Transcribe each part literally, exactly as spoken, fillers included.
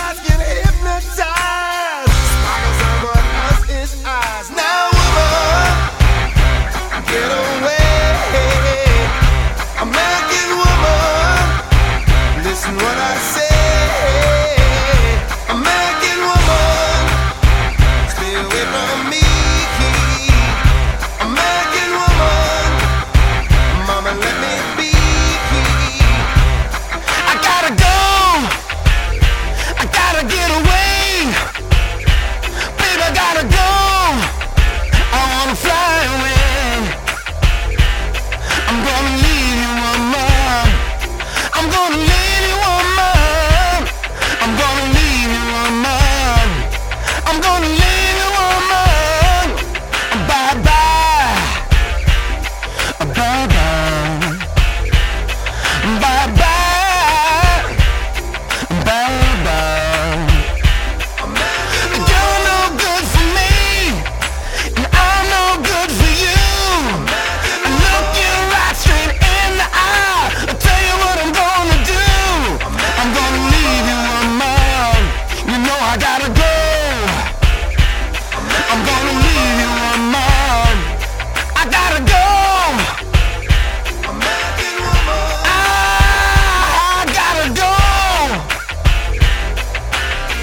eyes get hypnotized. Sparkles on what else is eyes. Now, woman, get away. American woman, listen what I say. American woman, stay away from me. American woman, mama, let me be. I gotta go, I gotta get away. Baby, I gotta go, I wanna fly away. I'm gonna leave you, woman. I'm gonna leave you, woman. I'm gonna leave you, woman. I'm gonna leave you, woman. Bye bye. Bye bye. Bye bye. Bye bye. You're no good for me, and I'm no good for you. I look you right straight in the eye. I'll tell you what I'm gonna do. I'm gonna leave you, woman. You know I gotta go. I'm gonna leave you, woman. I gotta go. American woman. I gotta go.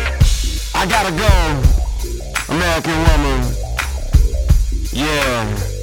I gotta go. American woman. Yeah.